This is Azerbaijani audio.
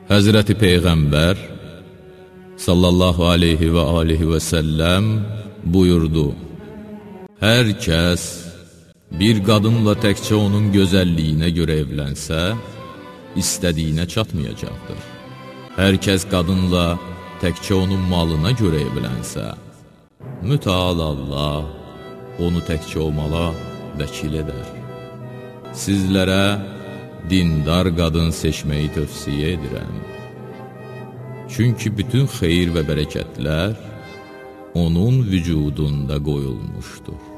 Həzrəti Peyğəmbər sallallahu aleyhi və alihi və səlləm buyurdu: Hər kəs bir qadınla təkcə onun gözəlliyinə görə evlənsə, istədiyinə çatmayacaqdır. Hər kəs qadınla təkcə onun malına görə evlənsə, mütəal Allah onu təkcə o mala vəkil edər. Sizlərə dindar qadın seçməyi tövsiyə edirəm. Çünki bütün xeyir və bərəkətlər onun vücudunda qoyulmuşdur.